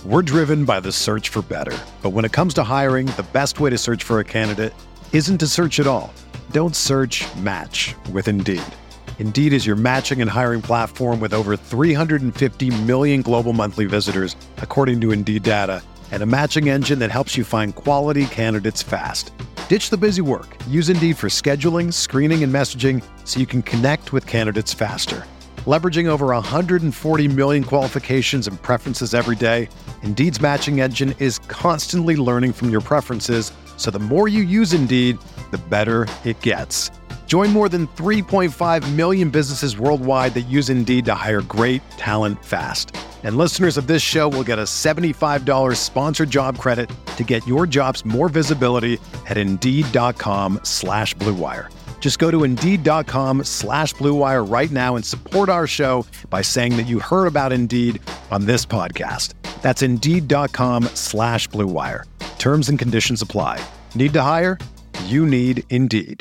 We're driven by the search for better. But when it comes to hiring, the best way to search for a candidate isn't to search at all. Don't search, match with Indeed. Indeed is your matching and hiring platform with over 350 million global monthly visitors, according to Indeed data, and a matching engine that helps you find quality candidates fast. Ditch the busy work. Use Indeed for scheduling, screening, and messaging so you can connect with candidates faster. Leveraging over 140 million qualifications and preferences every day, Indeed's matching engine is constantly learning from your preferences, so the more you use Indeed, the better it gets. Join more than 3.5 million businesses worldwide that use Indeed to hire great talent fast. And listeners of this show will get a $75 sponsored job credit to get your jobs more visibility at Indeed.com/Blue Wire. Just go to Indeed.com/Blue Wire right now and support our show by saying that you heard about Indeed on this podcast. That's Indeed.com/Blue Wire. Terms and conditions apply. Need to hire? You need Indeed.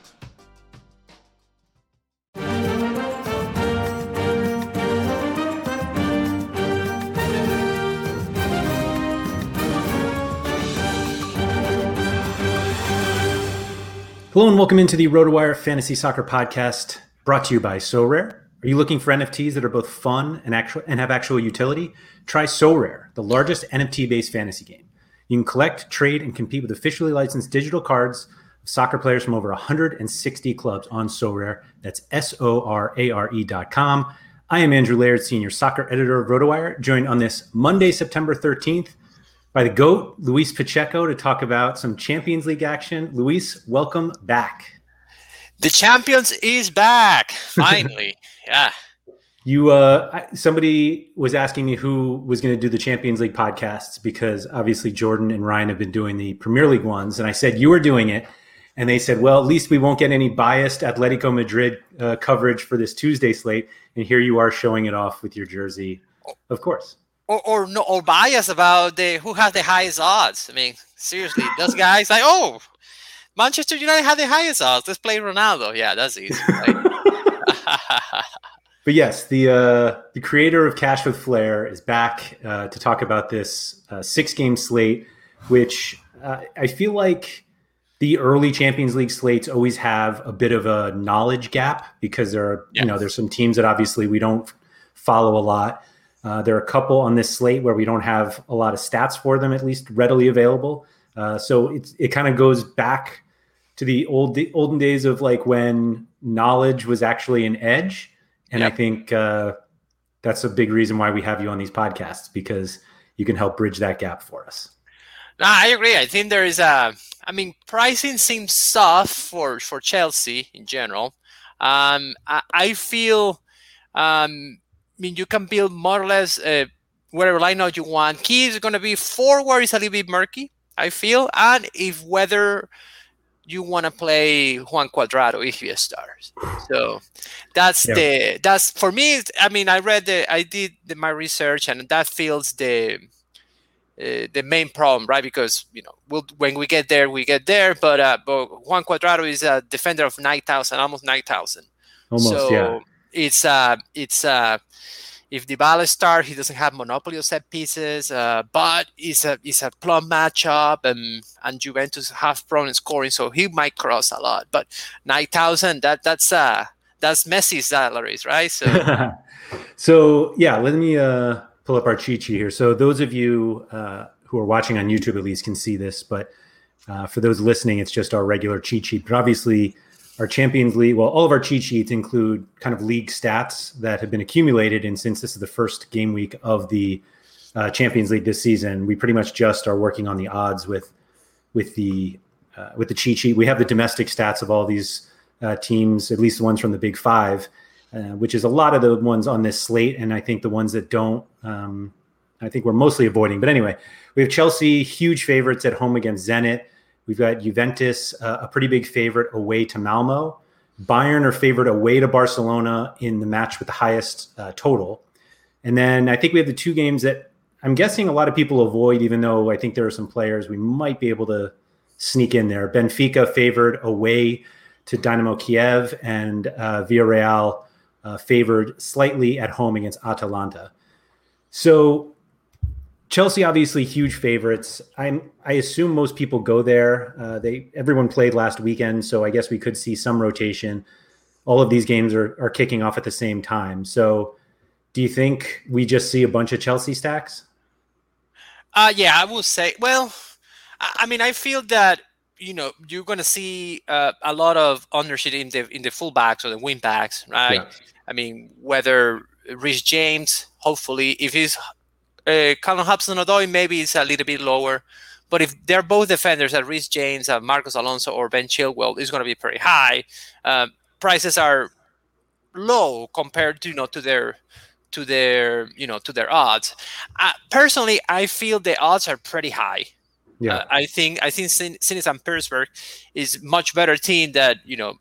Hello and welcome into the RotoWire Fantasy Soccer Podcast, brought to you by SoRare. Are you looking for NFTs that are both fun and have actual utility? Try SoRare, the largest NFT-based fantasy game. You can collect, trade, and compete with officially licensed digital cards of soccer players from over 160 clubs on SoRare. That's SORARE.com. I am Andrew Laird, Senior Soccer Editor of RotoWire, joined on this Monday, September 13th, by the GOAT, Luis Pacheco, to talk about some Champions League action. Luis, welcome back. The Champions is back, finally. Yeah. Somebody was asking me who was going to do the Champions League podcasts, because obviously Jordan and Ryan have been doing the Premier League ones, and I said you were doing it, and they said, well, at least we won't get any biased Atletico Madrid coverage for this Tuesday slate, and here you are showing it off with your jersey, of course. Or bias about who has the highest odds. I mean, seriously, those guys like, oh, Manchester United have the highest odds. Let's play Ronaldo. Yeah, that's easy. Right? But yes, the creator of Cash with Flair is back to talk about this 6-game slate, which I feel like the early Champions League slates always have a bit of a knowledge gap, because there are, there's some teams that obviously we don't follow a lot. There are a couple on this slate where we don't have a lot of stats for them, at least readily available. So it kind of goes back to the olden days of like when knowledge was actually an edge. And I think that's a big reason why we have you on these podcasts, because you can help bridge that gap for us. No, I agree. I think there is pricing seems soft for Chelsea in general. I feel, you can build more or less whatever lineup you want. Key is going to be forward is a little bit murky, I feel. And if whether you want to play Juan Cuadrado if he starts. So that's for me. I mean, I did my research, and that feels the main problem, right? Because when we get there, we get there. But Juan Cuadrado is a defender of 9,000, almost 9,000. So it's if Dybala starts, he doesn't have monopoly of set pieces, but it's a plum matchup, and Juventus have problems scoring, so he might cross a lot. But 9,000, that's Messi's salaries, right? So let me pull up our cheat sheet here. So those of you who are watching on YouTube at least can see this, but for those listening, it's just our regular cheat sheet. But obviously, our Champions League, all of our cheat sheets include kind of league stats that have been accumulated. And since this is the first game week of the Champions League this season, we pretty much just are working on the odds with the cheat sheet. We have the domestic stats of all these teams, at least the ones from the Big Five, which is a lot of the ones on this slate. And I think the ones that don't, I think we're mostly avoiding. But anyway, we have Chelsea, huge favorites at home against Zenit. We've got Juventus, a pretty big favorite away to Malmo. Bayern are favored away to Barcelona in the match with the highest total. And then I think we have the two games that I'm guessing a lot of people avoid, even though I think there are some players we might be able to sneak in there. Benfica favored away to Dynamo Kiev, and Villarreal favored slightly at home against Atalanta. So Chelsea, obviously huge favorites. I assume most people go there. Everyone played last weekend, so I guess we could see some rotation. All of these games are kicking off at the same time. So do you think we just see a bunch of Chelsea stacks? Yeah, I will say. Well, I mean, I feel that you're going to see a lot of ownership in the fullbacks or the wing backs, right? Yeah. I mean, whether Reece James, hopefully, if he's Callum Hudson-Odoi, maybe it's a little bit lower. But if they're both defenders, Reece James, Marcos Alonso, or Ben Chilwell, it's going to be pretty high. Prices are low compared to their odds. Personally, I feel the odds are pretty high. Yeah, I think Zenit St. Petersburg is much better team than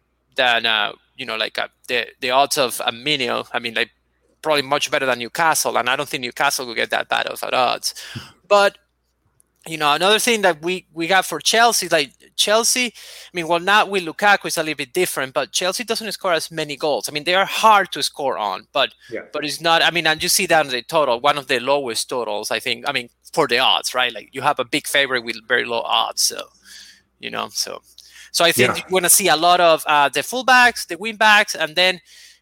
the odds of a Minio. I mean, like probably much better than Newcastle, and I don't think Newcastle will get that bad of odds. But another thing that we got for Chelsea, I mean, well, not with Lukaku, it's a little bit different, but Chelsea doesn't score as many goals. I mean, they are hard to score on, but it's not, I mean, and you see that in the total, one of the lowest totals, I think, I mean, for the odds, right? Like you have a big favorite with very low odds. So, so I think you're going to see a lot of the fullbacks, the wing backs, and then,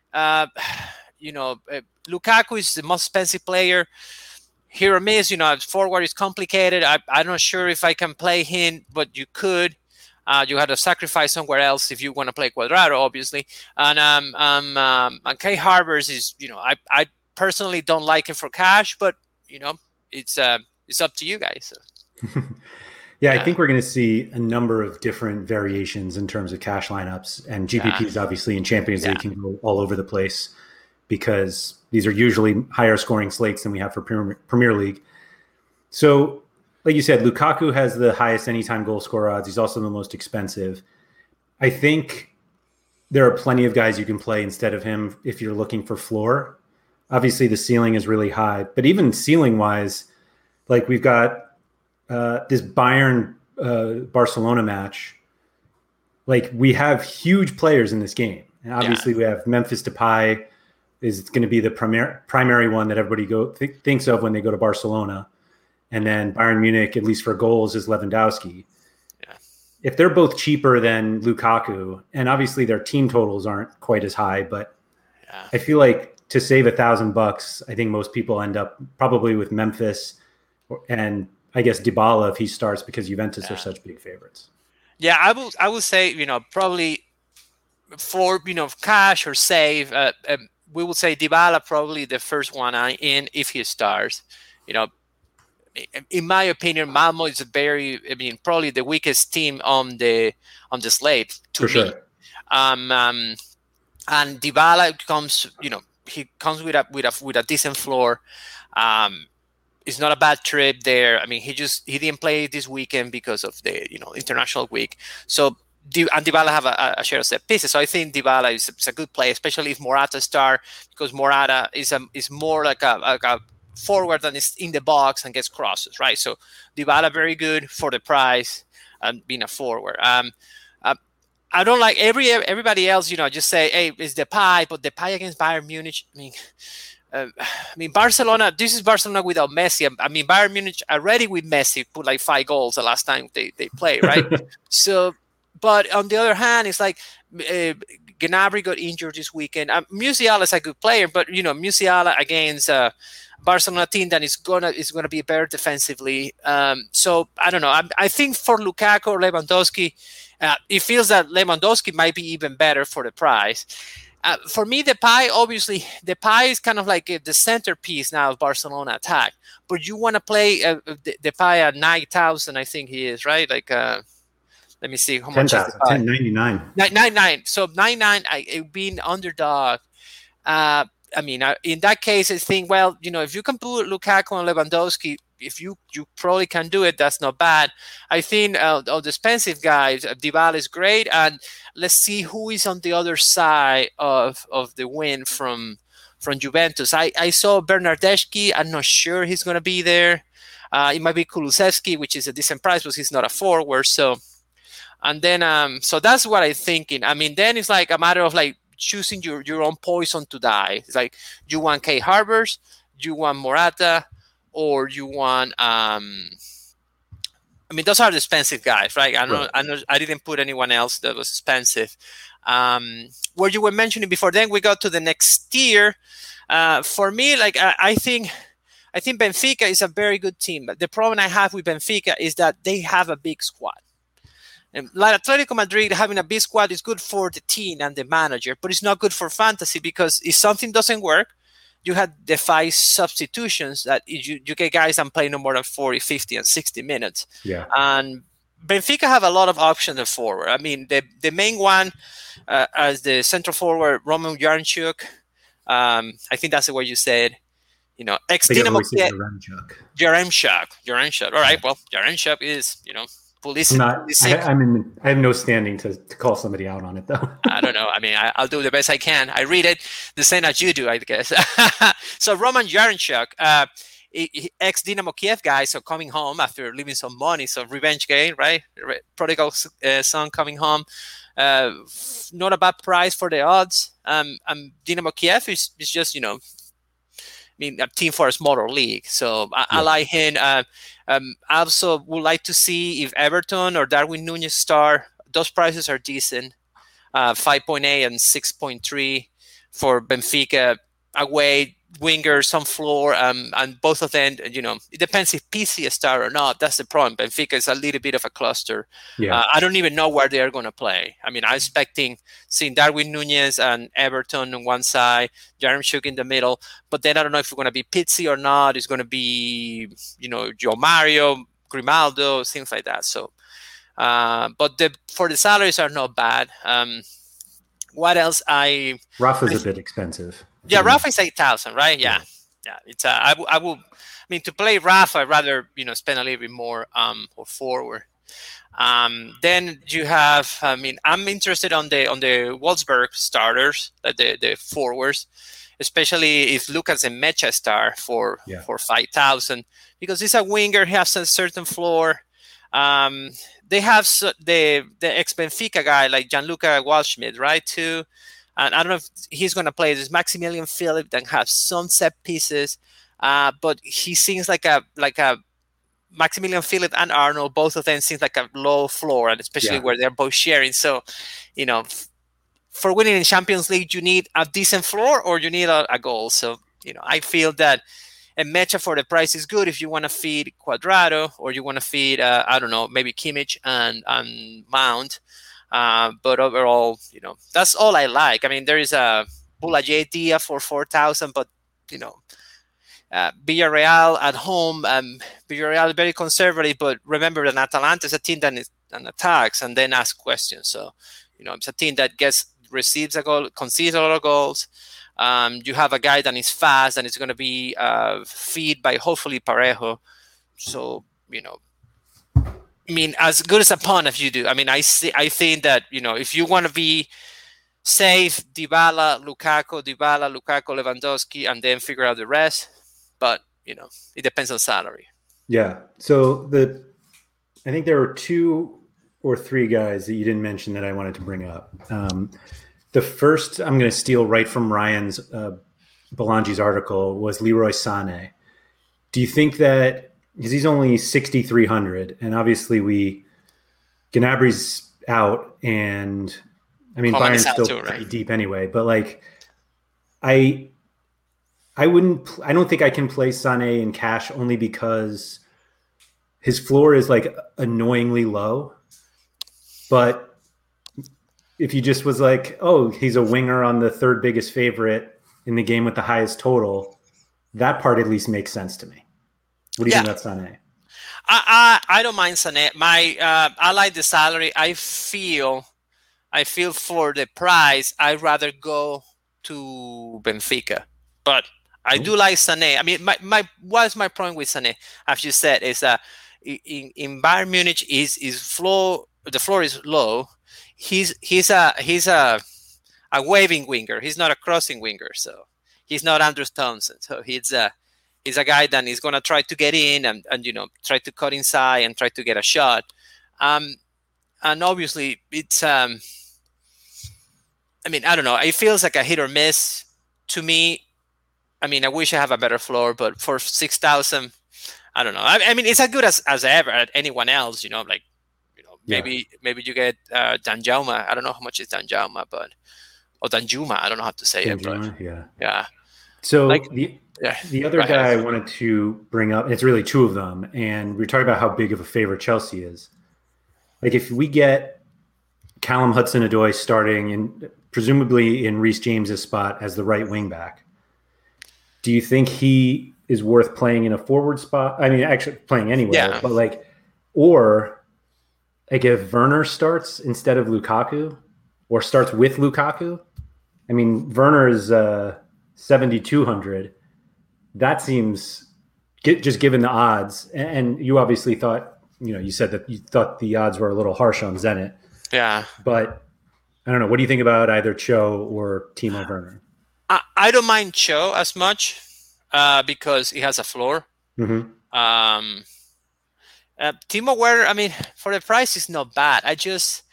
Lukaku is the most expensive player. Here or miss, forward is complicated. I'm not sure if I can play him, but you could. You had to sacrifice somewhere else if you want to play Cuadrado, obviously. And Kai Havertz is, I personally don't like him for cash, but it's up to you guys. Yeah, I think we're going to see a number of different variations in terms of cash lineups, and GPPs obviously in Champions League can go all over the place because these are usually higher scoring slates than we have for Premier League. So, like you said, Lukaku has the highest anytime goal scorer odds. He's also the most expensive. I think there are plenty of guys you can play instead of him if you're looking for floor. Obviously, the ceiling is really high, but even ceiling-wise, like we've got this Bayern Barcelona match. Like we have huge players in this game, and obviously we have Memphis Depay is going to be the primary one that everybody thinks of when they go to Barcelona. And then Bayern Munich, at least for goals, is Lewandowski. Yeah. If they're both cheaper than Lukaku, and obviously their team totals aren't quite as high, but I feel like to save $1,000, I think most people end up probably with Memphis and I guess Dybala if he starts because Juventus are such big favorites. Yeah, I will say, probably for, cash or save, we will say Dybala probably the first one in if he starts. In my opinion, Malmo is probably the weakest team on the slate to me. Sure. And Dybala comes, he comes with a decent floor. It's not a bad trip there. I mean, he didn't play this weekend because of the international week. So and Dybala have a share of set pieces. So I think Dybala is a good play, especially if Morata start, because Morata is more like a forward than is in the box and gets crosses, right? So Dybala very good for the price and being a forward. I don't like everybody else, just say, hey, it's Depay, but Depay against Bayern Munich. I mean, Barcelona, this is Barcelona without Messi. I mean, Bayern Munich already with Messi put like 5 goals the last time they played, right? So, but on the other hand, it's like Gnabry got injured this weekend. Musiala is a good player, but Musiala against Barcelona team that is gonna be better defensively. So I don't know. I think for Lukaku or Lewandowski, it feels that Lewandowski might be even better for the price. For me, Depay is kind of like the centerpiece now of Barcelona attack. But you want to play Depay at 9,000, I think he is, right? Like, let me see how much. 10.99. 9.99. So 9.9. Being underdog. I mean, in that case, I think, well, if you can put Lukaku and Lewandowski, if you probably can do it, that's not bad. I think of the expensive guys, Dybala is great, and let's see who is on the other side of the win from Juventus. I saw Bernardeschi. I'm not sure he's going to be there. It might be Kulusevski, which is a decent price, but he's not a forward. So, and then so that's what I'm thinking. I mean, then it's like a matter of like choosing your own poison to die. It's like, you want Kai Havertz, you want Morata, or you want. I mean, those are the expensive guys, right? I didn't put anyone else that was expensive. Where you were mentioning before, then we go to the next tier. For me, like I think Benfica is a very good team. But the problem I have with Benfica is that they have a big squad. And like Atletico Madrid, having a big squad is good for the team and the manager, but it's not good for fantasy, because if something doesn't work, you have the 5 substitutions that you get guys and play no more than 40, 50, and 60 minutes. Yeah. And Benfica have a lot of options at forward. I mean, the main one as the central forward, Roman Yaremchuk. I think that's the way you said. Ex-Dynamo Kiev. Yaremchuk. All right, well, Yaremchuk is, police. I have no standing to call somebody out on it, though. I don't know. I mean, I'll do the best I can. I read it the same as you do, I guess. So Roman Yaremchuk, ex-Dynamo Kiev guy, so coming home after leaving some money, so revenge game, right? Prodigal son coming home. Not a bad price for the odds. Dynamo Kiev is just, a team for a smaller league. So I like him. I also would like to see if Everton or Darwin Núñez start. Those prices are decent. 5.8 and 6.3 for Benfica away, winger, some floor, and both of them, it depends if PC start or not. That's the problem. Benfica is a little bit of a cluster. Yeah. I don't even know where they are going to play. I mean, I'm expecting seeing Darwin Núñez and Everton on one side, Yaremchuk in the middle, but then I don't know if it's going to be Pizzi or not. It's going to be, Joe Mario, Grimaldo, things like that. So, but for the salaries are not bad. What else? Rafa's a bit expensive. Yeah, Rafa is 8,000, right? Yeah. It's I mean, to play Rafa, I'd rather spend a little bit more or forward. Then you have. I mean, I'm interested on the Wolfsburg starters, the forwards, especially if Lucas and Mecha start for 5,000, because he's a winger. He has a certain floor. They have the ex-Benfica guy like Gianluca Waldschmidt, right, too. And I don't know if he's going to play this Maximilian Philip that has some set pieces, but he seems like a Maximilian Philip and Arnold. Both of them seems like a low floor, and especially where they're both sharing. So, for winning in Champions League, you need a decent floor or you need a goal. So, I feel that a Mecha for the price is good if you want to feed Cuadrado or you want to feed, I don't know, maybe Kimmich and Mount. But overall, that's all I like. I mean, there is a Boulaye Dia for 4,000, but Villarreal at home, Villarreal very conservative, but remember that Atalanta is a team that is an attacks and then asks questions. So, it's a team that receives a goal, concedes a lot of goals. You have a guy that is fast and it's going to be feed by hopefully Parejo. So, I mean, as good as a punt if you do. I mean, I think that, if you want to be safe, Dybala, Lukaku, Lewandowski, and then figure out the rest. But, it depends on salary. Yeah. So I think there were 2 or 3 guys that you didn't mention that I wanted to bring up. The first I'm going to steal right from Ryan's Belangi's article was Leroy Sané. Do you think that, because he's only 6,300, and obviously Gnabry's out, and I mean Bayern's still pretty deep anyway. But like, I don't think I can play Sané in cash only because his floor is like annoyingly low. But if you just was like, oh, he's a winger on the 3rd biggest favorite in the game with the highest total, that part at least makes sense to me. What do you think about Sané? I don't mind Sané. I like the salary. I feel for the price, I'd rather go to Benfica. But I do like Sané. I mean, what's my point with Sané? As you said, is that in Bayern Munich the floor is low. He's a waving winger. He's not a crossing winger. So he's not Andrew Townsend. So he's a guy that is going to try to get in and try to cut inside and try to get a shot. And obviously it's I mean, I don't know. It feels like a hit or miss to me. I mean, I wish I have a better floor, but for 6,000, I don't know. I mean, it's as good as ever at anyone else. Like Yeah. maybe you get Danjuma. I don't know how much is Danjuma, but or Danjuma. I don't know how to say it, but yeah. So Like, the other guy I wanted to bring up, it's really two of them, and we are talking about how big of a favorite Chelsea is. Like if we get Callum Hudson-Odoi starting and presumably in Reece James's spot as the right wing back, do you think he is worth playing in a forward spot? I mean, actually playing anywhere, but like if Werner starts instead of Lukaku or starts with Lukaku, I mean, Werner is 7,200. That seems, just given the odds, and you obviously thought, you said that you thought the odds were a little harsh on Zenit. Yeah. But I don't know. What do you think about either Cho or Timo Werner? I don't mind Cho as much because he has a floor. Mm-hmm. Timo Werner, I mean, for the price, is not bad. It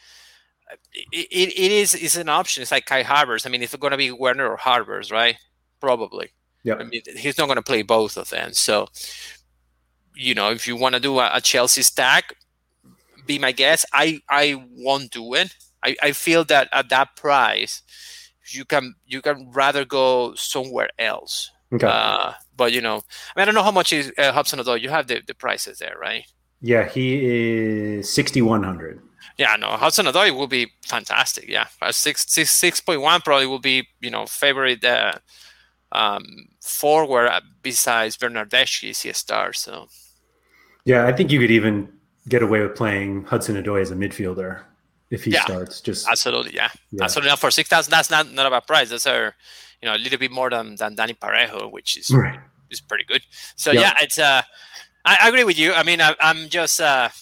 is an option. It's like Kai Havertz. I mean, it's going to be Werner or Havertz, right? Probably. Yeah. I mean, he's not going to play both of them. So, if you want to do a Chelsea stack, be my guest. I won't do it. I feel that at that price, you can rather go somewhere else. Okay. But I mean, I don't know how much is Hudson-Odoi. You have the prices there, right? Yeah, he is 6,100. Yeah, no, Hudson-Odoi will be fantastic. Yeah, 6.1 probably will be favorite forward besides Bernardeschi is a star. So yeah, I think you could even get away with playing Hudson-Odoi as a midfielder if he starts. Just absolutely, yeah. Absolutely. Not for 6,000. That's not a bad price. That's a little bit more than Dani Parejo, which is is pretty good. So it's I agree with you. I mean, I'm just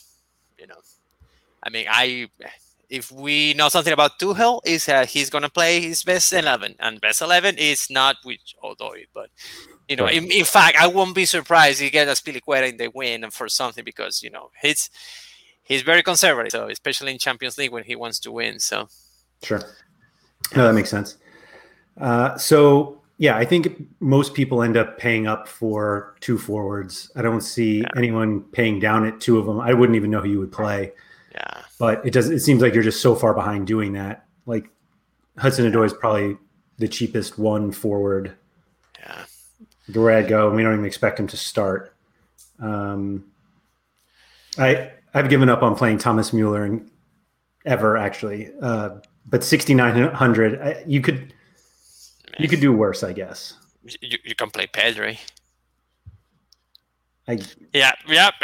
I mean, if we know something about Tuchel, is he's going to play his best 11, and best 11 is not with Odoi, but in fact, I won't be surprised he gets Azpilicueta in the win and for something because he's very conservative, so especially in Champions League when he wants to win. So sure, no, that makes sense. So yeah, I think most people end up paying up for two forwards. I don't see anyone paying down at two of them. I wouldn't even know who you would play. Yeah, but it seems like you're just so far behind doing that. Like Hudson-Odoi is probably the cheapest one forward. Yeah, where I'd go, and we don't even expect him to start. I've given up on playing Thomas Mueller and ever actually, but 6,900 you could do worse, I guess. You can play Pedri. Yep.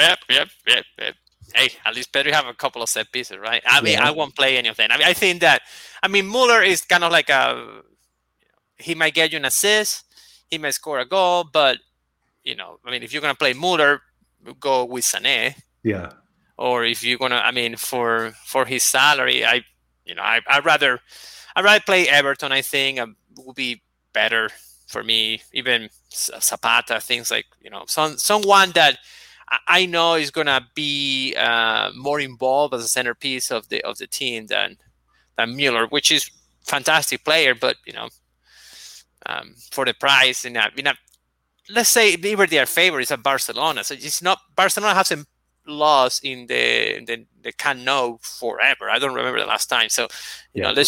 Hey, at least Pedri have a couple of set pieces, right? I mean, I won't play any of them. I think that, Mueller is kind of like he might get you an assist, he might score a goal, but, if you're going to play Mueller, go with Sané. Yeah. Or if you're going to, for his salary, I'd rather play Everton, I think. It would be better for me, even Zapata, things like, someone that I know is gonna be more involved as a centerpiece of the team than Mueller, which is fantastic player, but for the price, and let's say even their favorite is at Barcelona, so it's not Barcelona hasn't lost in the Camp Nou forever. I don't remember the last time, so let's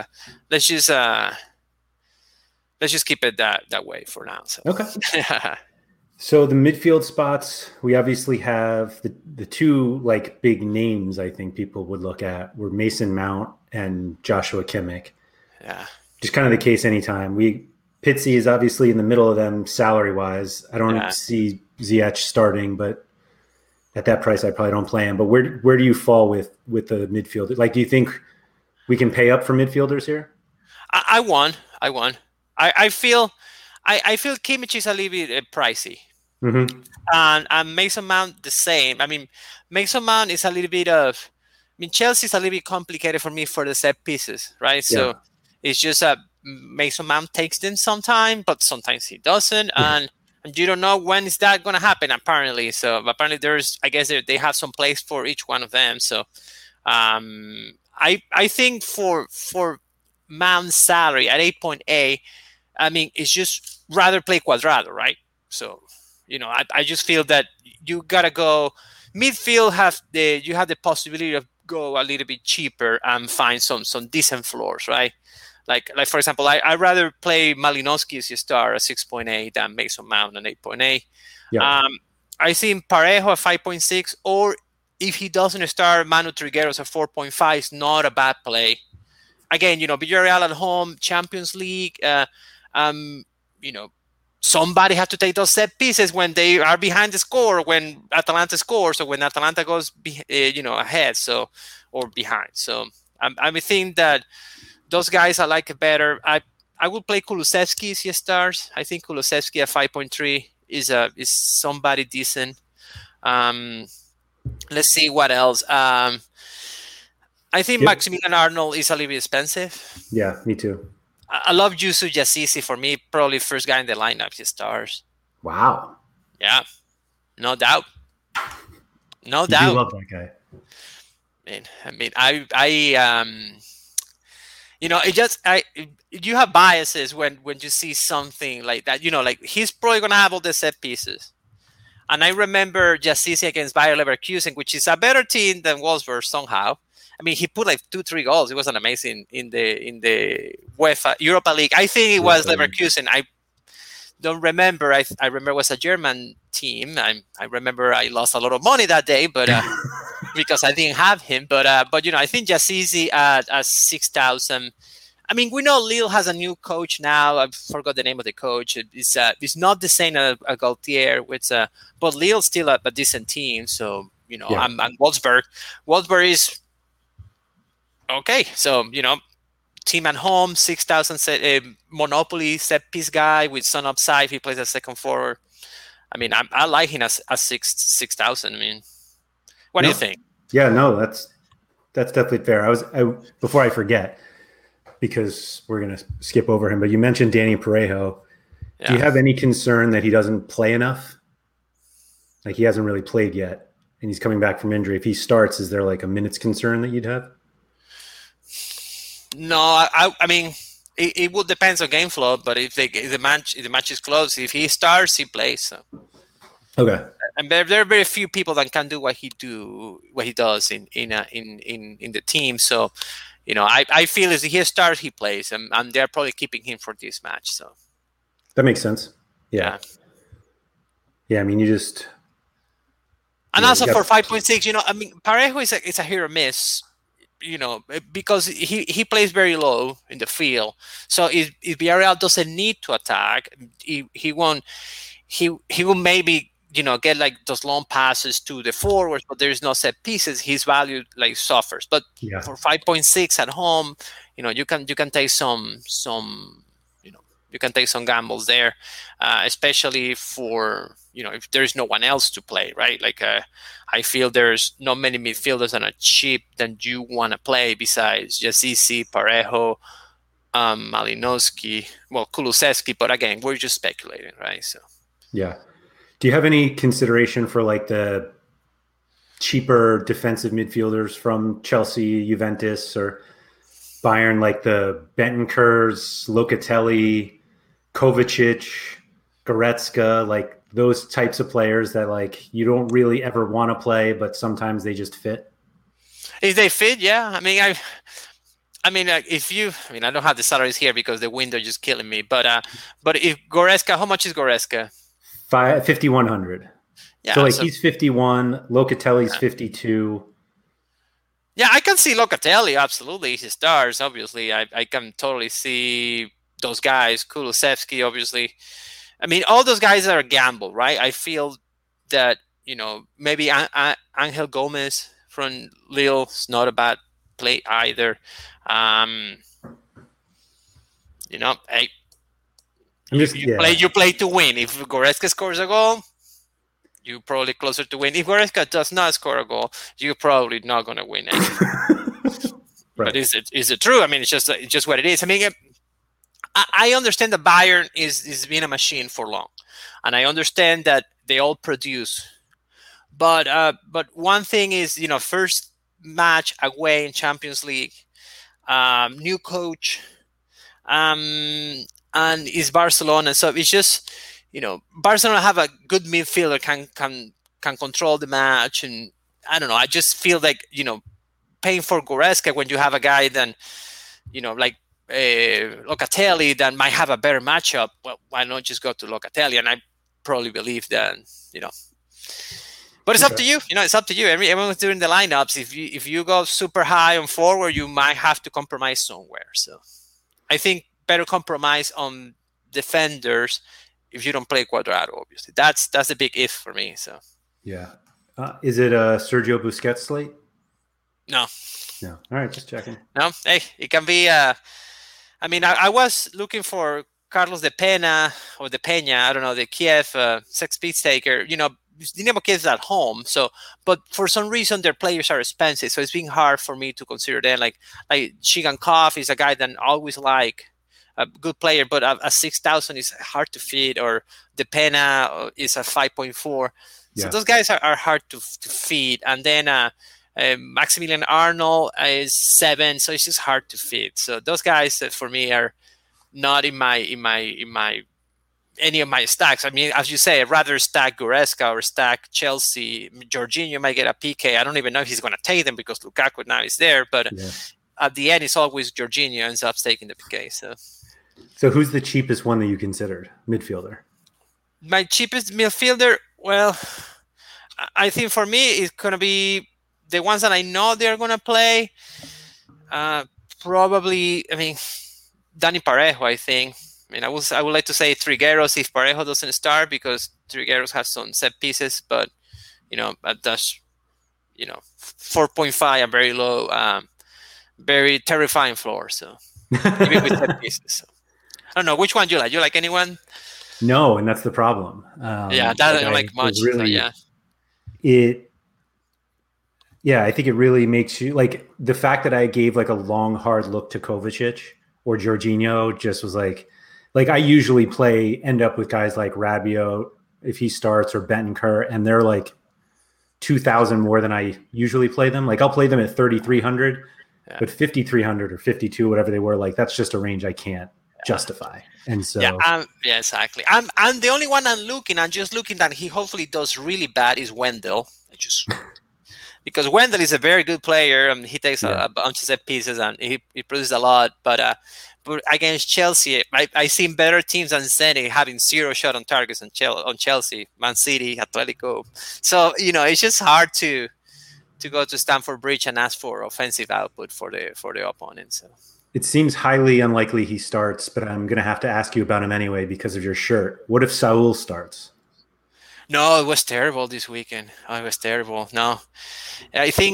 just keep it that way for now. So. Okay. So the midfield spots, we obviously have the two like big names I think people would look at were Mason Mount and Joshua Kimmich. Yeah. Just kind of the case anytime. Pizzi is obviously in the middle of them salary wise. I don't see Ziyech starting, but at that price I probably don't play him. But where do you fall with the midfield? Like, do you think we can pay up for midfielders here? I won. I feel Kimmich is a little bit pricey. Mm-hmm. And Mason Mount the same. Mason Mount is a little bit of. Chelsea is a little bit complicated for me for the set pieces, right? So it's just Mason Mount takes them sometime, but sometimes he doesn't, and you don't know when is that going to happen. Apparently, I guess they have some place for each one of them. So I think for Mount's salary at 8.8, it's just rather play Cuadrado, right? So. I just feel that you gotta go midfield. You have the possibility of go a little bit cheaper and find some decent floors, right? Like for example, I rather play Malinowski as your star at 6.8 than Mason Mount at 8.8. Yeah. I think Parejo at 5.6, or if he doesn't start, Manu Trigueros at 4.5 is not a bad play. Again, Villarreal at home, Champions League. Somebody has to take those set pieces when they are behind the score, when Atalanta scores, or when Atalanta goes, ahead, or behind. So I think that those guys I like it better. I would play Kulusevski if he starts. I think Kulusevski at 5.3 is somebody decent. Let's see what else. I think Maximilian Arnold is a little bit expensive. Yeah, me too. I love Yusuf Yazici. For me, probably first guy in the lineup. He stars. Wow. Yeah, no doubt. No you doubt. Do love that guy. You have biases when you see something like that. Like he's probably gonna have all the set pieces. And I remember Yazici against Bayer Leverkusen, which is a better team than Wolfsburg somehow. I mean, he put like 2-3 goals. It was amazing in the UEFA Europa League. I think it was Leverkusen. I don't remember. I remember it was a German team. I remember I lost a lot of money that day, but because I didn't have him. But I think Yazici at 6,000. I mean, we know Lille has a new coach now. I forgot the name of the coach. It's not the same as Galtier, but Lille's still a decent team. So I'm Wolfsburg. Wolfsburg is okay. So team at home, 6,000 Monopoly set piece guy with some upside. He plays a second forward. I mean, I like him as 6,000. I mean, what do you think? Yeah, no, that's definitely fair. Before I forget, because we're going to skip over him, but you mentioned Danny Parejo. Yeah. Do you have any concern that he doesn't play enough? Like he hasn't really played yet and he's coming back from injury. If he starts, is there like a minutes concern that you'd have? No, I mean, it will depend on game flow, but if the match is close, if he starts, he plays. So. Okay. And there are very few people that can do what he does in the team. So, I feel as he starts, he plays, and they're probably keeping him for this match. So that makes sense. Yeah. I mean, you just. And also for 5.6, I mean, Parejo is a hit or miss, because he plays very low in the field. So if Villarreal doesn't need to attack, he won't. He will maybe get like those long passes to the forwards, but there's no set pieces. His value like suffers. But for 5.6 at home, you can take some you can take some gambles there, especially for if there's no one else to play, right? Like I feel there's not many midfielders that are cheap that you want to play besides Yazici, Parejo, Malinowski, Kulusevski. But again, we're just speculating, right? So yeah. Do you have any consideration for like the cheaper defensive midfielders from Chelsea, Juventus, or Bayern, like the Bentancurs, Locatelli, Kovacic, Goretzka, like those types of players that like you don't really ever want to play, but sometimes they just fit? If they fit, yeah. I mean, I don't have the salaries here because the window is just killing me. But if Goretzka, how much is Goretzka? 5,100. Yeah, so he's 51. Locatelli's 52. Yeah, I can see Locatelli absolutely. He stars, obviously. I can totally see those guys. Kulusevski, obviously. I mean, all those guys are a gamble, right? I feel that maybe Angel Gomez from Lille is not a bad play either. You play to win. If Goretzka scores a goal, you're probably closer to win. If Goretzka does not score a goal, you're probably not going to win it. Right. But is it true? I mean, it's just what it is. I mean, I understand that Bayern is being a machine for long, and I understand that they all produce. But one thing is, first match away in Champions League, new coach, and it's Barcelona. So it's just, Barcelona have a good midfielder can control the match, and I don't know. I just feel like paying for Goretzka when you have a guy then like Locatelli that might have a better matchup. Well, why not just go to Locatelli? And I probably believe that but it's up to you. It's up to you. Everyone's doing the lineups. If you go super high on forward, you might have to compromise somewhere. So I think better compromise on defenders if you don't play Cuadrado. Obviously, that's a big if for me. So yeah, is it a Sergio Busquets slate? No. All right, just checking. No, hey, it can be. I was looking for Carlos de Pena or de Peña. I don't know, the Kiev set-piece taker. Dinamo Kiev is at home, but for some reason their players are expensive, so it's been hard for me to consider them. Like Chigankov is a guy that I always like, a good player, but a 6,000 is hard to feed, or De Pena is a 5.4. So those guys are hard to feed, and then Maximilian Arnold is 7, so it's just hard to feed. So those guys for me are not in my any of my stacks. As you say, I'd rather stack Goretzka or stack Chelsea. Jorginho might get a PK. I don't even know if he's going to take them because Lukaku now is there. But at the end, it's always Jorginho ends up taking the PK. So who's the cheapest one that you considered midfielder? My cheapest midfielder, well, I think for me it's going to be the ones that I know they're going to play. Probably, Dani Parejo, I think. I would like to say Trigueros if Parejo doesn't start, because Trigueros has some set pieces, but that's 4.5 and very low, very terrifying floor. So even with set pieces, so. I don't know which one you like. You like anyone? No, and that's the problem. That I don't like much. Really, so, I think it really makes you like the fact that I gave like a long hard look to Kovacic or Jorginho just was like I usually end up with guys like Rabiot if he starts, or Bentancur, and they're like 2,000 more than I usually play them. Like I'll play them at 3,300, but 5,300 or 52, whatever they were, like that's just a range I can't justify. And so exactly. I'm the only one I'm just looking that he hopefully does really bad is Wendell. Because Wendell is a very good player, and he takes a bunch of set pieces and he produces a lot, but against Chelsea, I seen better teams than Zenit having 0 shot on targets on Chelsea, Man City, Atletico. So it's just hard to go to Stamford Bridge and ask for offensive output for the opponent. So it seems highly unlikely he starts, but I'm going to have to ask you about him anyway because of your shirt. What if Saul starts? No, it was terrible this weekend. It was terrible. No, I think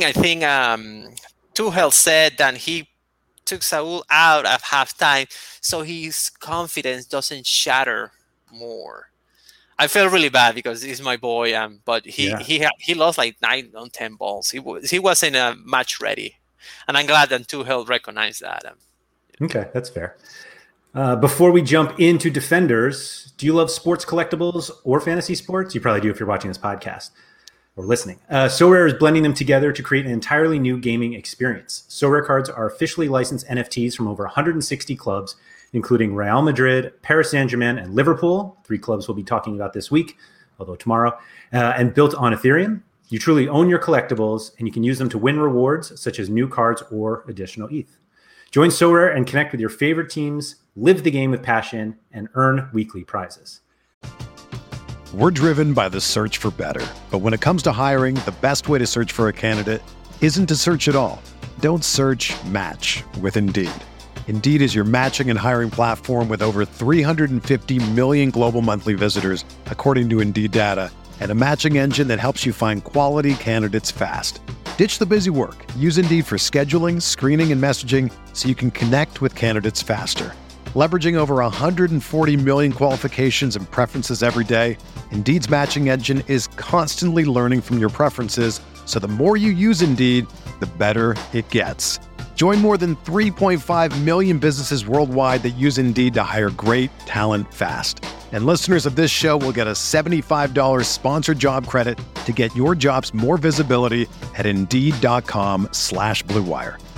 Tuchel said that he took Saul out at halftime so his confidence doesn't shatter more. I feel really bad because he's my boy, but he lost like 9 on 10 balls. He wasn't match ready, and I'm glad that Tuchel recognized that. Okay, that's fair. Before we jump into defenders, do you love sports collectibles or fantasy sports? You probably do if you're watching this podcast or listening. SoRare is blending them together to create an entirely new gaming experience. SoRare cards are officially licensed NFTs from over 160 clubs, including Real Madrid, Paris Saint-Germain, and Liverpool. 3 clubs we'll be talking about this week, although tomorrow, and built on Ethereum. You truly own your collectibles, and you can use them to win rewards such as new cards or additional ETH. Join SoRare and connect with your favorite teams, live the game with passion, and earn weekly prizes. We're driven by the search for better. But when it comes to hiring, the best way to search for a candidate isn't to search at all. Don't search, match with Indeed. Indeed is your matching and hiring platform with over 350 million global monthly visitors, according to Indeed data, and a matching engine that helps you find quality candidates fast. Ditch the busy work. Use Indeed for scheduling, screening, and messaging so you can connect with candidates faster. Leveraging over 140 million qualifications and preferences every day, Indeed's matching engine is constantly learning from your preferences, so the more you use Indeed, the better it gets. Join more than 3.5 million businesses worldwide that use Indeed to hire great talent fast. And listeners of this show will get a $75 sponsored job credit to get your jobs more visibility at Indeed.com/Blue Wire.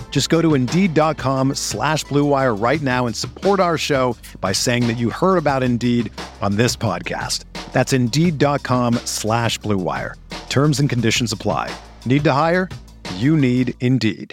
Just go to Indeed.com/Blue Wire right now and support our show by saying that you heard about Indeed on this podcast. That's Indeed.com/Blue Wire. Terms and conditions apply. Need to hire? You need Indeed.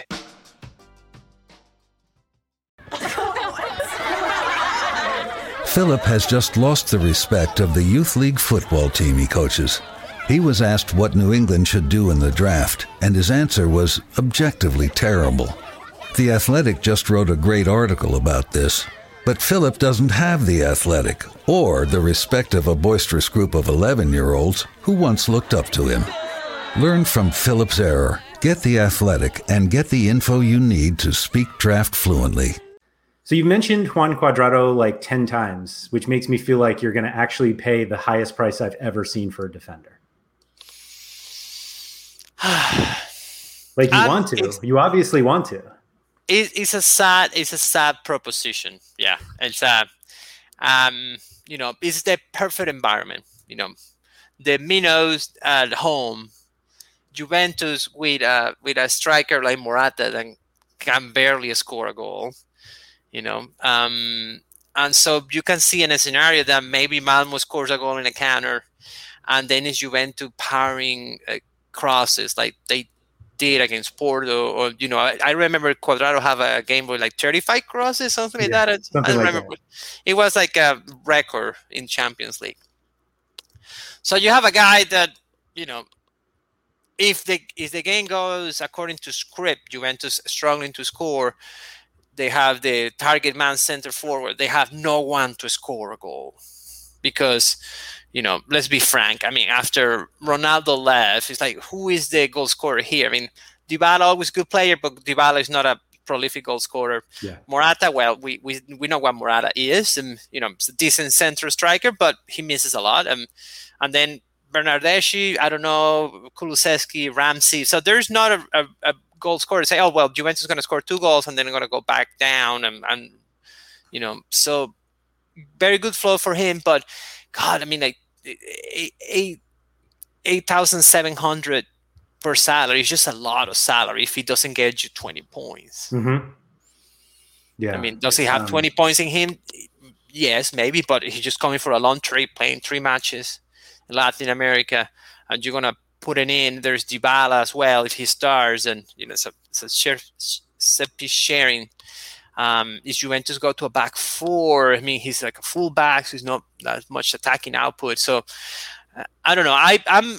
Philip has just lost the respect of the youth league football team he coaches. He was asked what New England should do in the draft, and his answer was objectively terrible. The Athletic just wrote a great article about this, but Philip doesn't have the Athletic or the respect of a boisterous group of 11-year-olds who once looked up to him. Learn from Philip's error, get the Athletic, and get the info you need to speak draft fluently. So you mentioned Juan Cuadrado like 10 times, which makes me feel like you're going to actually pay the highest price I've ever seen for a defender. Like you want to. You obviously want to. It's a sad proposition. Yeah, it's it's the perfect environment. The Minos at home, Juventus with a striker like Morata that can barely score a goal. And so you can see in a scenario that maybe Malmo scores a goal in a counter, and then it's Juventus powering crosses like they did against Porto, or I remember Cuadrado have a game with like 35 crosses, something like that. I remember it was like a record in Champions League. So you have a guy that if the game goes according to script, Juventus struggling to score, they have the target man center forward. They have no one to score a goal because. Let's be frank. I mean, after Ronaldo left, it's like, who is the goal scorer here? I mean, Dybala, always good player, but Dybala is not a prolific goal scorer. Yeah. Morata, well, we know what Morata is. And, it's a decent central striker, but he misses a lot. And then Bernardeschi, I don't know, Kulusevski, Ramsey. So there's not a goal scorer to say, oh, well, Juventus is going to score 2 goals and then they're going to go back down. And so very good flow for him. But, God, I mean, like, 8,700 per salary is just a lot of salary if he doesn't get you 20 points. Mm-hmm. Yeah. I mean, does he have 20 points in him? Yes, maybe, but he's just coming for a long trip, playing 3 matches in Latin America, and you're going to put it in. There's Dybala as well if he starts, and it's a set piece sharing. Is Juventus go to a back 4? I mean, he's like a full back, so he's not that much attacking output. So I don't know. I'm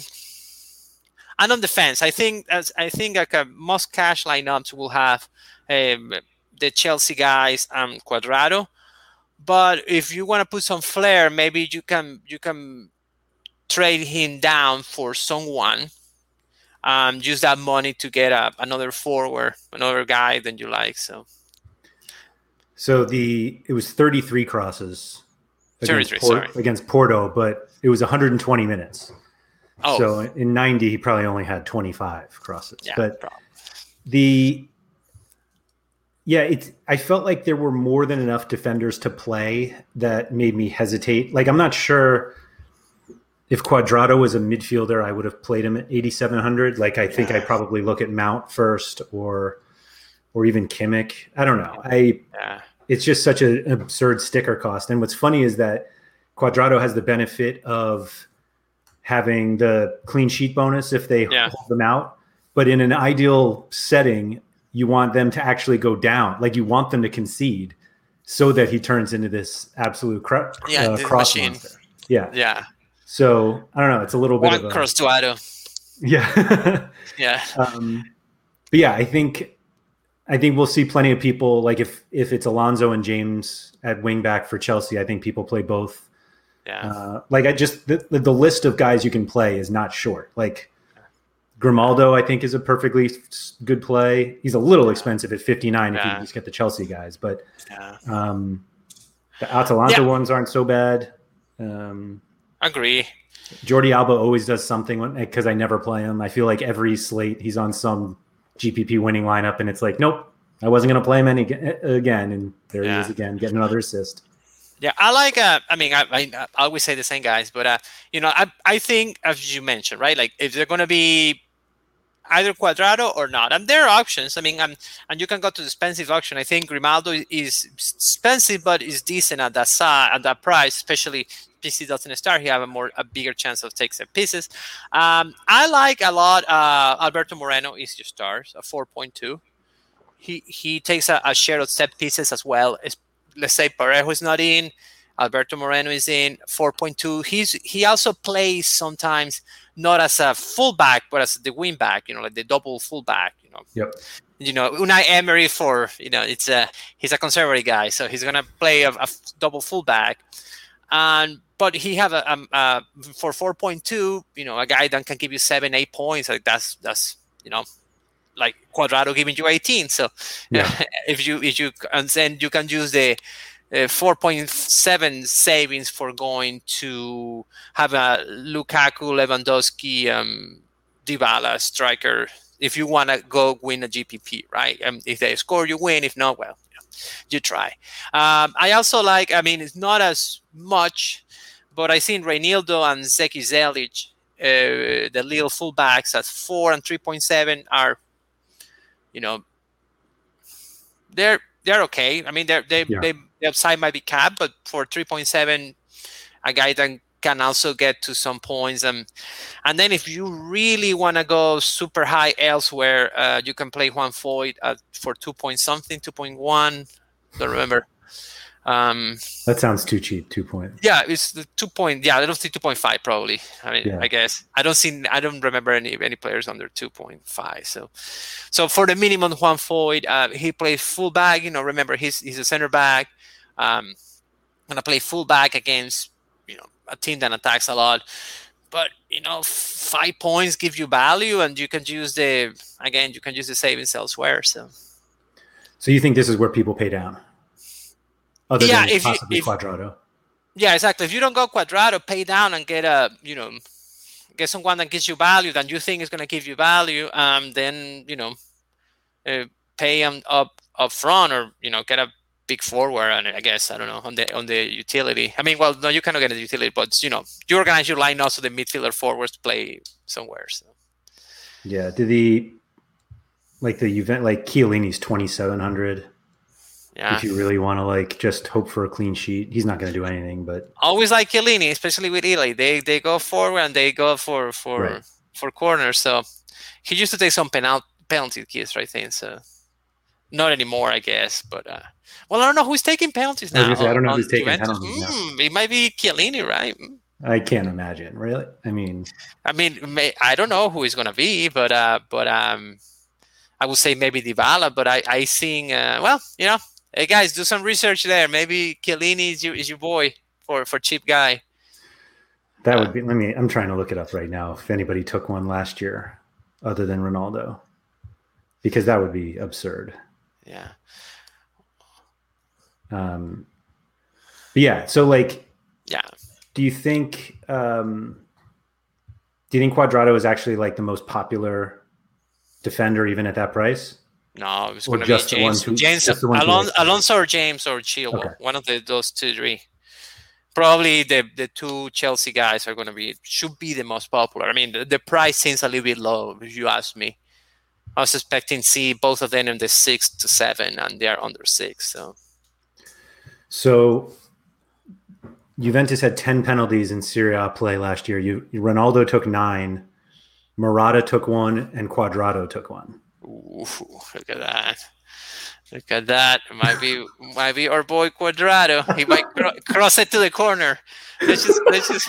on the fence. I think like a most cash lineups will have the Chelsea guys and Cuadrado. But if you want to put some flair, maybe you can trade him down for someone. Use that money to get another forward, another guy that you like. So it was 33 crosses against Porto, but it was 120 minutes. Oh. So in 90, he probably only had 25 crosses. Yeah, but I felt like there were more than enough defenders to play that made me hesitate. Like, I'm not sure if Cuadrado was a midfielder, I would have played him at 8,700. Like, I think I'd probably look at Mount first or even Kimmich. I don't know. It's just such an absurd sticker cost. And what's funny is that Cuadrado has the benefit of having the clean sheet bonus if they hold them out. But in an ideal setting, you want them to actually go down. Like, you want them to concede so that he turns into this absolute cross monster. Yeah. Yeah. So I don't know. It's a little bit of a cross to Yeah. Yeah. But yeah, I think we'll see plenty of people. Like if it's Alonso and James at wing back for Chelsea, I think people play both. Yeah. The list of guys you can play is not short. Like Grimaldo, I think, is a perfectly good play. He's a little expensive at 59 if you just get the Chelsea guys, but the Atalanta ones aren't so bad. Agree. Jordi Alba always does something because I never play him. I feel like every slate he's on some GPP winning lineup, and it's like, nope, I wasn't going to play him again, and there he is again, getting another assist. Yeah, I like. I always say the same guys, but I think, as you mentioned, right? Like if they're going to be either Cuadrado or not. And there are options. I mean, and you can go to the expensive auction. I think Grimaldo is expensive, but is decent at that price, especially PC doesn't start. He have a bigger chance of taking set pieces. I like a lot. Alberto Moreno is your stars, a 4.2. He takes a share of set pieces as well. Let's say Parejo is not in, Alberto Moreno is in, 4.2. He also plays sometimes not as a fullback, but as the wing back, like the double fullback, Yep. Unai Emery he's a conservative guy, so he's gonna play a double fullback, but he have a for 4.2, a guy that can give you 7-8 points. Like that's like Cuadrado giving you 18. So yeah. if you and then you can use the 4.7 savings for going to have a Lukaku, Lewandowski, Dybala striker if you want to go win a GPP, right? If they score, you win. If not, well, you try. I also like, it's not as much, but I seen Reinildo and Zeki Zelic, the little fullbacks at 4 and 3.7 are, they're okay. The upside might be capped, but for 3.7, a guy that can also get to some points. And then if you really want to go super high elsewhere, you can play Juan Foyth for 2.1. Don't remember. That sounds too cheap. 2 point. Yeah, it's the 2 point. Yeah, I don't see 2.5 probably. I guess I don't remember any players under 2.5. So for the minimum, Juan Foyth, he plays fullback. Remember he's a center back. Gonna play fullback against a team that attacks a lot. But 5 points give you value, and you can use the savings elsewhere. So you think this is where people pay down? Other than possibly Cuadrado. Yeah, exactly. If you don't go Cuadrado, pay down and get get someone that gives you value that you think is going to give you value. Then pay them up front, or get a big forward. And I guess I don't know on the utility. No, you cannot get a utility, but you organize your line also the midfielder forwards to play somewhere. So yeah, the event like Chiellini's 2,700. Yeah. If you really want to just hope for a clean sheet, he's not going to do anything. But always like Chiellini, especially with Italy, they go forward and they go for corners. So he used to take some penalty kicks, right? So not anymore, I guess. But I don't know who's taking penalties now. I don't know who's taking penalties now. It might be Chiellini, right? I can't imagine. Really? I don't know who it's going to be, but I would say maybe Dybala. But I think hey guys, do some research there. Maybe Chiellini is your boy for cheap guy. That would be. I'm trying to look it up right now. If anybody took one last year, other than Ronaldo, because that would be absurd. Yeah. Yeah. So yeah. Do you think Cuadrado is actually the most popular defender even at that price? No, it's going to be James, Alonso or James or Chilwell. Okay. One of those 2-3. Probably the two Chelsea guys should be the most popular. The price seems a little bit low, if you ask me. I was expecting to see both of them in the 6 to 7, and they are under 6. So Juventus had 10 penalties in Serie A play last year. Ronaldo took 9, Morata took 1, and Cuadrado took 1. Ooh, look at that! Look at that! Might be our boy Cuadrado. He might cross it to the corner. Let's just.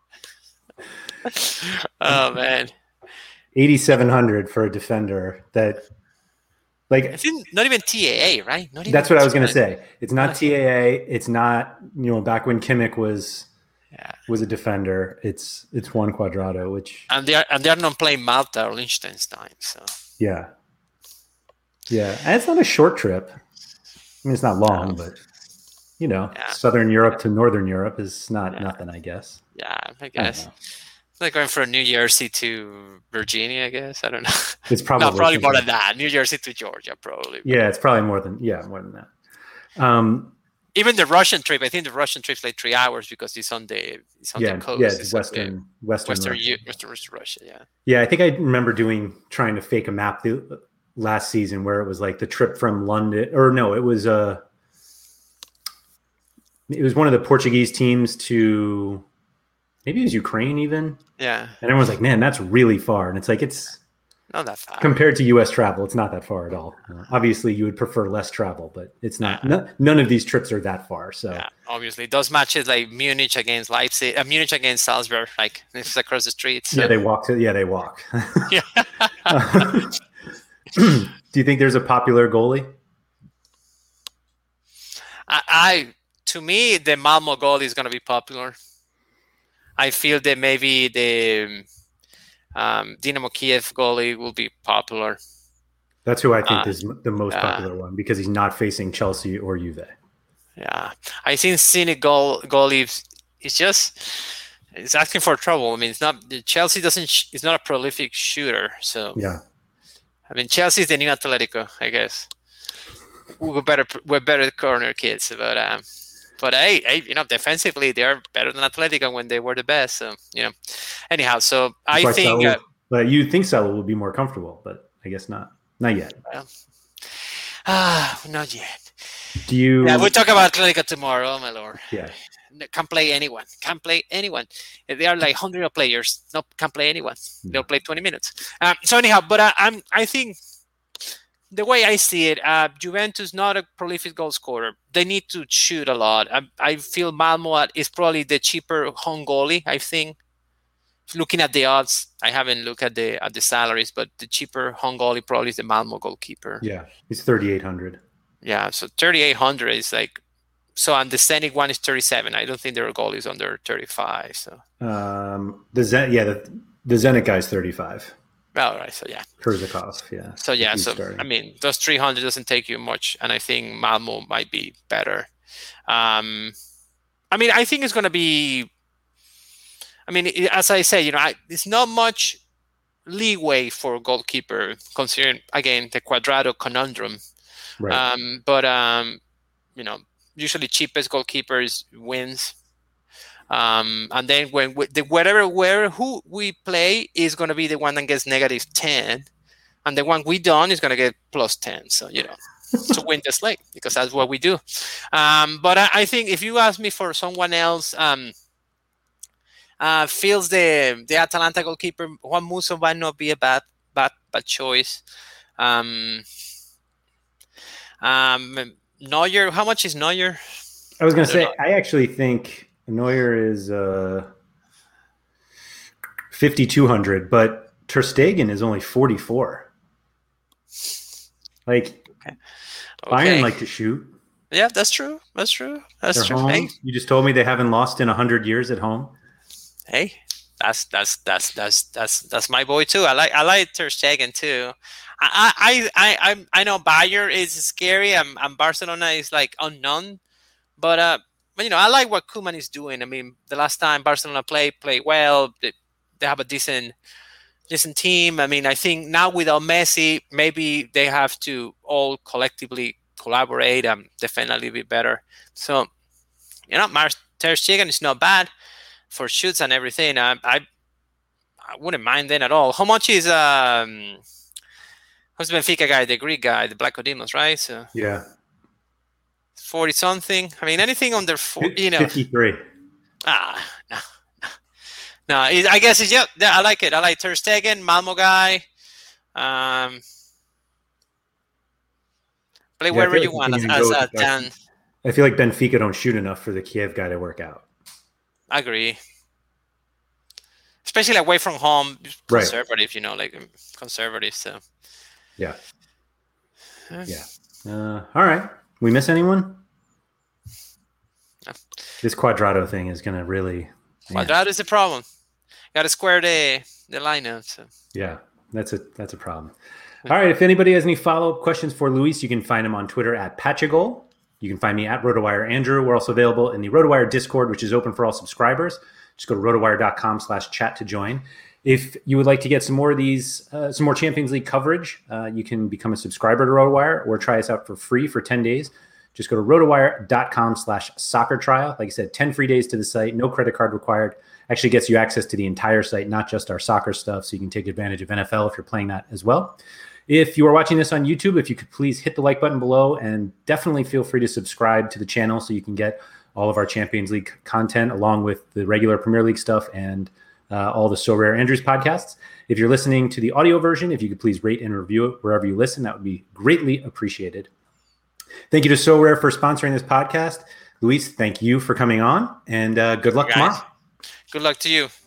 Oh man! 8,700 for a defender that, it's not even TAA, right? That's what I was going to say. It's not TAA. It's not back when Kimmich was a defender. It's Juan Cuadrado, which and they're not playing Malta or Liechtenstein, so yeah. Yeah, and it's not a short trip. It's not long, but Southern Europe to Northern Europe is not nothing, I guess. Yeah, I guess. It's like going from New Jersey to Virginia, I guess. I don't know. It's probably probably more than that. New Jersey to Georgia, probably. Yeah, it's probably more than that. Even the Russian trip, I think the Russian trip's like 3 hours because it's on the coast. Yeah, it's Western Russia. Yeah. Yeah, I think I remember trying to fake a map last season where it was like the trip from London, or no, it was one of the Portuguese teams to maybe it was Ukraine even. Yeah. And everyone's like, man, that's really far. And it's like, it's not that far. Compared to US travel, it's not that far at all. Obviously, you would prefer less travel, but it's not. None of these trips are that far. So yeah, obviously, those matches like Munich against Leipzig, Munich against Salzburg, like it's across the street. So. Yeah, they walk. They walk. Yeah. Do you think there's a popular goalie? To me, the Malmo goalie is going to be popular. I feel that maybe the Dynamo Kiev goalie will be popular. That's who I think is the most popular one because he's not facing Chelsea or Juve. Yeah, I think Cynic goalie is asking for trouble. I mean, it's not Chelsea it's not a prolific shooter. So yeah, I mean, Chelsea is the new Atletico, I guess. We're better corner kids, but hey, defensively they are better than Atletico when they were the best. So anyhow, so I think. But you think Salah will be more comfortable, but I guess not yet. Well, not yet. Do you? Yeah, we'll talk about Atletico tomorrow. Oh my lord. Yeah. Can't play anyone. They are like 100 of players. No, can't play anyone. They'll play 20 minutes. So anyhow, but I think. The way I see it, Juventus not a prolific goal scorer. They need to shoot a lot. I feel Malmo is probably the cheaper home goalie. I think, looking at the odds, I haven't looked at the salaries, but the cheaper home goalie probably is the Malmo goalkeeper. Yeah, he's 3,800. Yeah, so 3,800 is like. So and the Zenit one is 37. I don't think their goal is under 35. So the Zenit guy's 35. All right, so yeah. Kurzakov, yeah. So yeah, I mean, those 300 doesn't take you much, and I think Malmo might be better. I mean, I think it's going to be. I mean, as I say, it's not much leeway for a goalkeeper considering again the Cuadrado conundrum. Right. But usually cheapest goalkeepers wins. And then who we play is going to be the one that gets -10, and the one we don't is going to get +10. So to win the slate because that's what we do. But I think if you ask me for someone else, feels the Atalanta goalkeeper Juan Musso might not be a bad choice. Neuer, how much is Neuer? I was going to say, I actually think. Neuer is 5,200, but Ter Stegen is only 44. Like, Bayern like to shoot. Yeah, that's true. That's true. Home. Hey. You just told me they haven't lost in 100 years at home. Hey, that's my boy too. I like Ter Stegen too. I know Bayern is scary and Barcelona is like unknown, but I like what Koeman is doing. I mean, the last time Barcelona played well. They have a decent team. I mean, I think now without Messi, maybe they have to all collectively collaborate and defend a little bit better. So, Ter Stegen is not bad for shoots and everything. I wouldn't mind them at all. How much is who's the Benfica guy, the Greek guy, the Black Demons, right? So yeah. 40 something. I mean, anything under 40, 53. No. I guess it's I like it. I like Ter Stegen, Malmo guy. Play wherever you want as a 10. I feel like Benfica don't shoot enough for the Kiev guy to work out. I agree. Especially away from home, conservative. Right. Conservative. So. Yeah. Yeah. All right. We miss anyone? No. This Cuadrado thing is going to really... Cuadrado is the problem. Got to square the lineup. So. Yeah, that's a problem. All right, if anybody has any follow-up questions for Luis, you can find him on Twitter at Patchagol. You can find me at RotoWire Andrew. We're also available in the RotoWire Discord, which is open for all subscribers. Just go to rotowire.com/chat to join. If you would like to get some more of these, some more Champions League coverage, you can become a subscriber to RotoWire or try us out for free for 10 days. just go to rotowire.com/soccer trial. Like I said, 10 free days to the site, no credit card required. Actually gets you access to the entire site, not just our soccer stuff. So you can take advantage of NFL if you're playing that as well. If you are watching this on YouTube, if you could please hit the like button below, and definitely feel free to subscribe to the channel so you can get all of our Champions League content along with the regular Premier League stuff and all the So Rare Andrews podcasts. If you're listening to the audio version, if you could please rate and review it wherever you listen, that would be greatly appreciated. Thank you to So Rare for sponsoring this podcast. Luis, thank you for coming on, and good luck tomorrow. Good luck to you.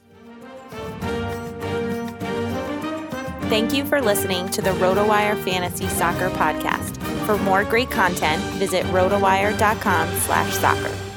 Thank you for listening to the RotoWire Fantasy Soccer Podcast. For more great content, visit rotowire.com/soccer.